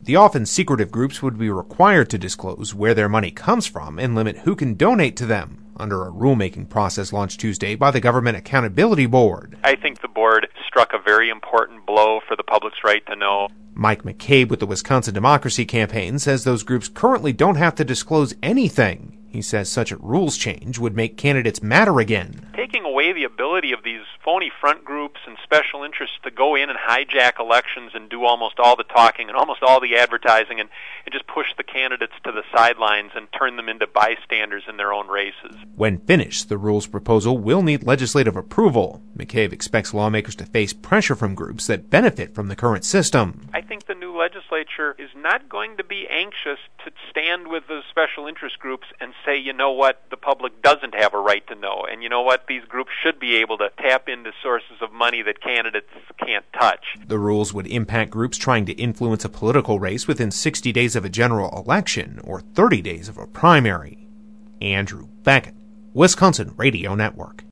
The often secretive groups would be required to disclose where their money comes from and limit who can donate to them, under a rulemaking process launched Tuesday by the Government Accountability Board. I think the board struck a very important blow for the public's right to know. Mike McCabe with the Wisconsin Democracy Campaign says those groups currently don't have to disclose anything. He says such a rules change would make candidates matter again. Taking away the ability of these phony front groups and special interests to go in and hijack elections and do almost all the talking and almost all the advertising and just push the candidates to the sidelines and turn them into bystanders in their own races. When finished, the rules proposal will need legislative approval. McCabe expects lawmakers to face pressure from groups that benefit from the current system. I think the new legislature is not going to be anxious to stand with the special interest groups and say, you know what, the public doesn't have a right to know, and you know what, these groups should be able to tap into sources of money that candidates can't touch. The rules would impact groups trying to influence a political race within 60 days of a general election or 30 days of a primary. Andrew Beckett, Wisconsin Radio Network.